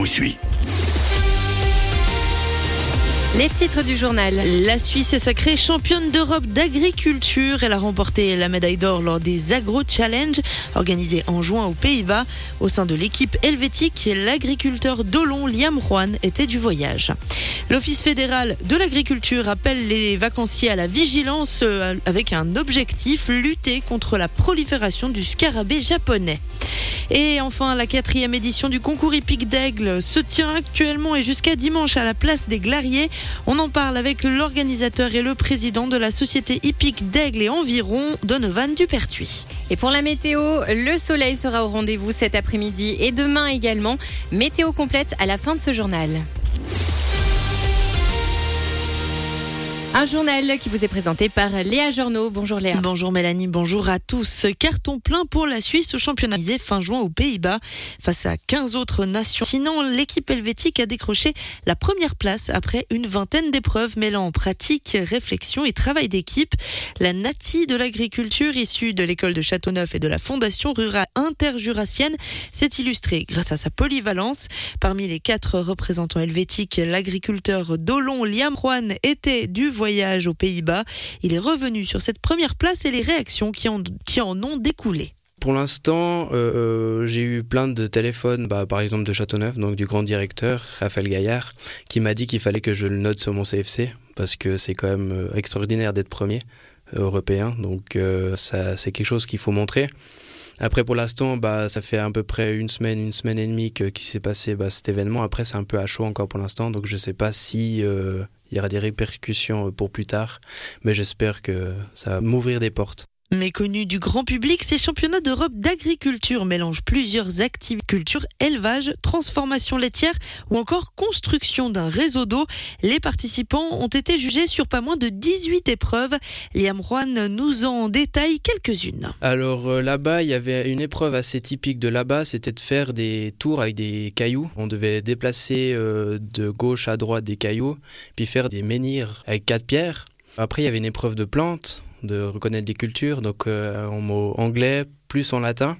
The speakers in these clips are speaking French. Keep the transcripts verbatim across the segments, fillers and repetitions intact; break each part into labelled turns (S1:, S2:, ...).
S1: vous suit.
S2: Les titres du journal.
S3: La Suisse est sacrée championne d'Europe d'agriculture. Elle a remporté la médaille d'or lors des Agro Challenge organisés en juin aux Pays-Bas. Au sein de l'équipe helvétique, l'agriculteur d'Olon, Liam Juan, était du voyage. L'Office fédéral de l'agriculture appelle les vacanciers à la vigilance avec un objectif, lutter contre la prolifération du scarabée japonais. Et enfin, la quatrième édition du concours hippique d'Aigle se tient actuellement et jusqu'à dimanche à la place des Glariers. On en parle avec l'organisateur et le président de la société hippique d'Aigle et environ, Donovan Dupertuis.
S2: Et pour la météo, le soleil sera au rendez-vous cet après-midi et demain également. Météo complète à la fin de ce journal. Un journal qui vous est présenté par Léa Journeau. Bonjour Léa.
S3: Bonjour Mélanie, bonjour à tous. Carton plein pour la Suisse au championnat fin juin aux Pays-Bas. Face à quinze autres nations. Sinon, l'équipe helvétique a décroché la première place après une vingtaine d'épreuves mêlant pratique, réflexion et travail d'équipe. La Nati de l'agriculture issue de l'école de Châteauneuf et de la Fondation rurale interjurassienne s'est illustrée grâce à sa polyvalence. Parmi les quatre représentants helvétiques, l'agriculteur d'Olon, Liam Juan, était du voyage aux Pays-Bas. Il est revenu sur cette première place et les réactions qui en, qui en ont découlé.
S4: Pour l'instant, euh, j'ai eu plein de téléphones, bah, par exemple de Châteauneuf, donc du grand directeur, Raphaël Gaillard, qui m'a dit qu'il fallait que je le note sur mon C F C, parce que c'est quand même euh, extraordinaire d'être premier euh, européen, donc euh, ça, c'est quelque chose qu'il faut montrer. Après, pour l'instant, bah, ça fait à peu près une semaine, une semaine et demie que, qu'il s'est passé bah, cet événement. Après, c'est un peu à chaud encore pour l'instant, donc je ne sais pas si euh, il y aura des répercussions pour plus tard, mais j'espère que ça va m'ouvrir des portes.
S3: Méconnu du grand public, ces championnats d'Europe d'agriculture mélangent plusieurs activités, culture, élevage, transformation laitière ou encore construction d'un réseau d'eau. Les participants ont été jugés sur pas moins de dix-huit épreuves. Liam Juan nous en détaille quelques-unes.
S4: Alors euh, là-bas, il y avait une épreuve assez typique de là-bas, c'était de faire des tours avec des cailloux. On devait déplacer euh, de gauche à droite des cailloux, puis faire des menhirs avec quatre pierres. Après, il y avait une épreuve de plantes, de reconnaître des cultures, donc euh, en mots anglais plus en latin.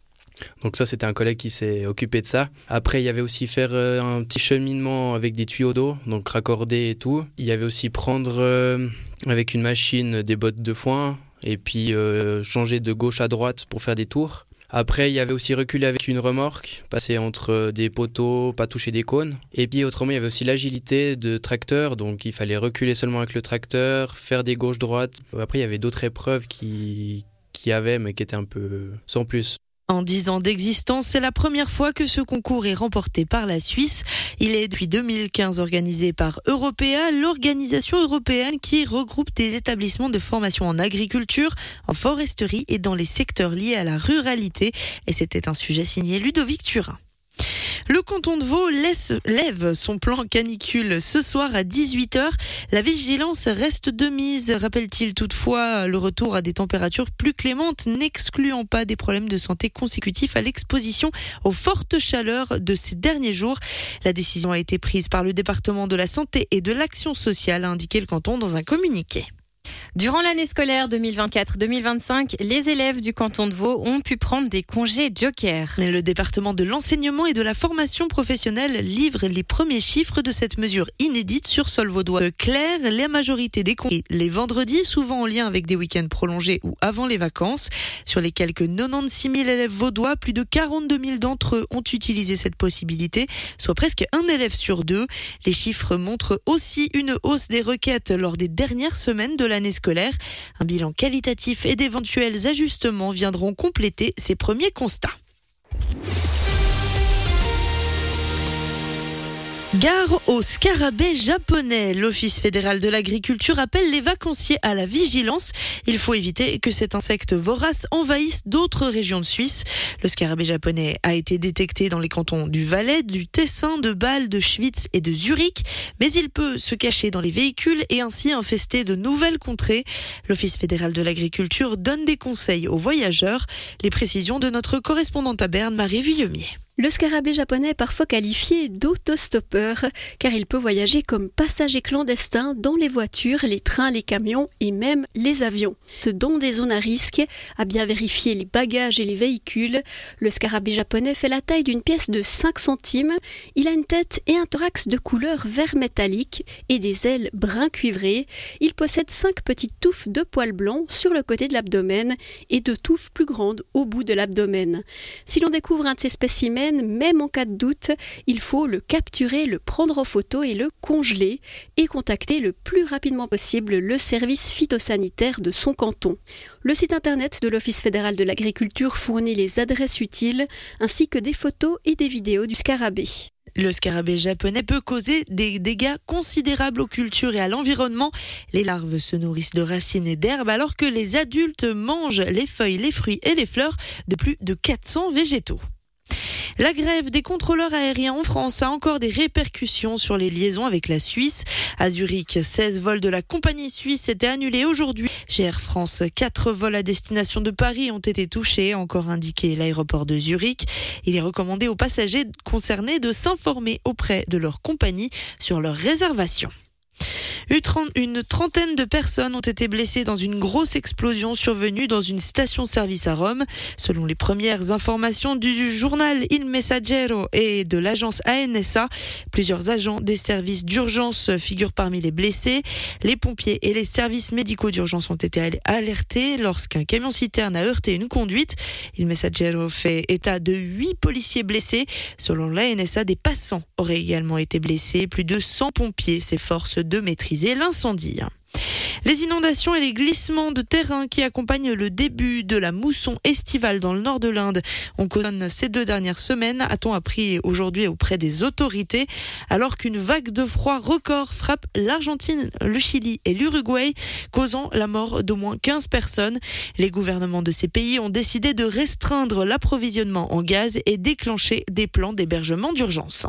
S4: Donc ça, c'était un collègue qui s'est occupé de ça. Après, il y avait aussi faire euh, un petit cheminement avec des tuyaux d'eau, donc raccorder et tout. Il y avait aussi prendre euh, avec une machine des bottes de foin et puis euh, changer de gauche à droite pour faire des tours. Après, il y avait aussi reculer avec une remorque, passer entre des poteaux, pas toucher des cônes. Et puis autrement, il y avait aussi l'agilité de tracteur, donc il fallait reculer seulement avec le tracteur, faire des gauches-droites. Après, il y avait d'autres épreuves qui, qui avaient, mais qui étaient un peu sans plus.
S3: En dix ans d'existence, c'est la première fois que ce concours est remporté par la Suisse. Il est depuis deux mille quinze organisé par Européa, l'organisation européenne qui regroupe des établissements de formation en agriculture, en foresterie et dans les secteurs liés à la ruralité. Et c'était un sujet signé Ludovic Turin. Le canton de Vaud laisse, lève son plan canicule ce soir à dix-huit heures. La vigilance reste de mise, rappelle-t-il toutefois le retour à des températures plus clémentes, n'excluant pas des problèmes de santé consécutifs à l'exposition aux fortes chaleurs de ces derniers jours. La décision a été prise par le département de la santé et de l'action sociale, a indiqué le canton dans un communiqué.
S2: Durant l'année scolaire deux mille vingt-quatre deux mille vingt-cinq, les élèves du canton de Vaud ont pu prendre des congés joker.
S3: Le département de l'enseignement et de la formation professionnelle livre les premiers chiffres de cette mesure inédite sur sol vaudois. Clair, la majorité des congés les vendredis, souvent en lien avec des week-ends prolongés ou avant les vacances. Sur les quelques quatre-vingt-seize mille élèves vaudois, plus de quarante-deux mille d'entre eux ont utilisé cette possibilité, soit presque un élève sur deux. Les chiffres montrent aussi une hausse des requêtes lors des dernières semaines de l'année scolaire. Un bilan qualitatif et d'éventuels ajustements viendront compléter ces premiers constats. Gare au scarabée japonais. L'Office fédéral de l'agriculture appelle les vacanciers à la vigilance. Il faut éviter que cet insecte vorace envahisse d'autres régions de Suisse. Le scarabée japonais a été détecté dans les cantons du Valais, du Tessin, de Bâle, de Schwytz et de Zurich. Mais il peut se cacher dans les véhicules et ainsi infester de nouvelles contrées. L'Office fédéral de l'agriculture donne des conseils aux voyageurs. Les précisions de notre correspondante à Berne, Marie Vuillemier.
S1: Le scarabée japonais est parfois qualifié d'autostoppeur car il peut voyager comme passager clandestin dans les voitures, les trains, les camions et même les avions. Dans des zones à risque, à bien vérifier les bagages et les véhicules, le scarabée japonais fait la taille d'une pièce de cinq centimes. Il a une tête et un thorax de couleur vert métallique et des ailes brun cuivré. Il possède cinq petites touffes de poils blancs sur le côté de l'abdomen et deux touffes plus grandes au bout de l'abdomen. Si l'on découvre un de ces spécimens, même en cas de doute, il faut le capturer, le prendre en photo et le congeler et contacter le plus rapidement possible le service phytosanitaire de son canton. Le site internet de l'Office fédéral de l'agriculture fournit les adresses utiles ainsi que des photos et des vidéos du scarabée.
S3: Le scarabée japonais peut causer des dégâts considérables aux cultures et à l'environnement. Les larves se nourrissent de racines et d'herbes alors que les adultes mangent les feuilles, les fruits et les fleurs de plus de quatre cents végétaux. La grève des contrôleurs aériens en France a encore des répercussions sur les liaisons avec la Suisse. À Zurich, seize vols de la compagnie suisse étaient annulés aujourd'hui. Chez Air France, quatre vols à destination de Paris ont été touchés, encore indiqué l'aéroport de Zurich. Il est recommandé aux passagers concernés de s'informer auprès de leur compagnie sur leur réservation. Une trentaine de personnes ont été blessées dans une grosse explosion survenue dans une station-service à Rome. Selon les premières informations du journal Il Messaggero et de l'agence A N S A, plusieurs agents des services d'urgence figurent parmi les blessés. Les pompiers et les services médicaux d'urgence ont été alertés lorsqu'un camion-citerne a heurté une conduite. Il Messaggero fait état de huit policiers blessés. Selon l'A N S A, des passants auraient également été blessés. Plus de cent pompiers s'efforcent de maîtriser l'incendie. Les inondations et les glissements de terrain qui accompagnent le début de la mousson estivale dans le nord de l'Inde ont causé ces deux dernières semaines, a-t-on appris aujourd'hui auprès des autorités, alors qu'une vague de froid record frappe l'Argentine, le Chili et l'Uruguay, causant la mort d'au moins quinze personnes. Les gouvernements de ces pays ont décidé de restreindre l'approvisionnement en gaz et déclencher des plans d'hébergement d'urgence.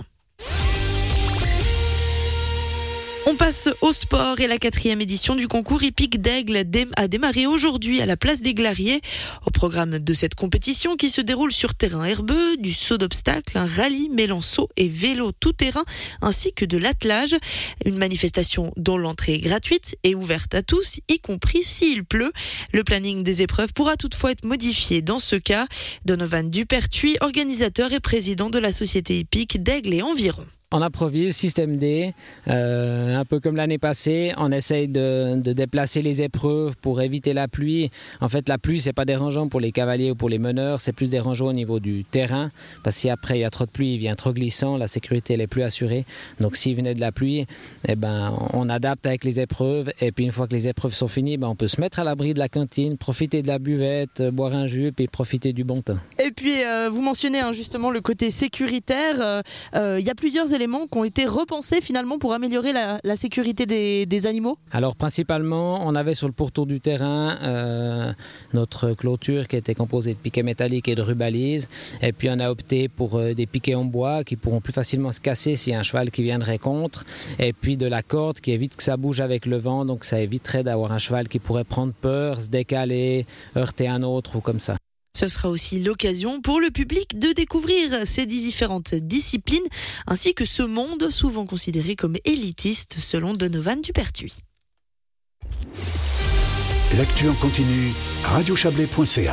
S3: On passe au sport et la quatrième édition du concours hippique d'Aigle a démarré aujourd'hui à la place des Glariers. Au programme de cette compétition qui se déroule sur terrain herbeux, du saut d'obstacles, un rallye mêlant saut et vélo tout-terrain ainsi que de l'attelage. Une manifestation dont l'entrée est gratuite et ouverte à tous, y compris s'il pleut. Le planning des épreuves pourra toutefois être modifié dans ce cas. Donovan Dupertuis, organisateur et président de la société hippique d'Aigle et environ.
S5: En improvise, système D, euh, un peu comme l'année passée, on essaye de, de déplacer les épreuves pour éviter la pluie. En fait, la pluie, c'est pas dérangeant pour les cavaliers ou pour les meneurs, c'est plus dérangeant au niveau du terrain, parce que si après il y a trop de pluie, il vient trop glissant, la sécurité elle est plus assurée. Donc s'il venait de la pluie, eh ben, on adapte avec les épreuves, et puis une fois que les épreuves sont finies, ben, on peut se mettre à l'abri de la cantine, profiter de la buvette, boire un jus, puis profiter du bon temps.
S3: Et puis, euh, vous mentionnez hein, justement le côté sécuritaire. Il euh, y a plusieurs éléments éléments qui ont été repensés finalement pour améliorer la, la sécurité des, des animaux?
S5: Alors principalement, on avait sur le pourtour du terrain euh, notre clôture qui était composée de piquets métalliques et de rubalises. Et puis on a opté pour euh, des piquets en bois qui pourront plus facilement se casser s'il y a un cheval qui viendrait contre. Et puis de la corde qui évite que ça bouge avec le vent. Donc ça éviterait d'avoir un cheval qui pourrait prendre peur, se décaler, heurter un autre ou comme ça.
S3: Ce sera aussi l'occasion pour le public de découvrir ces différentes disciplines ainsi que ce monde souvent considéré comme élitiste selon Donovan Dupertuis.
S6: L'actu en continu, radio chablais point c a.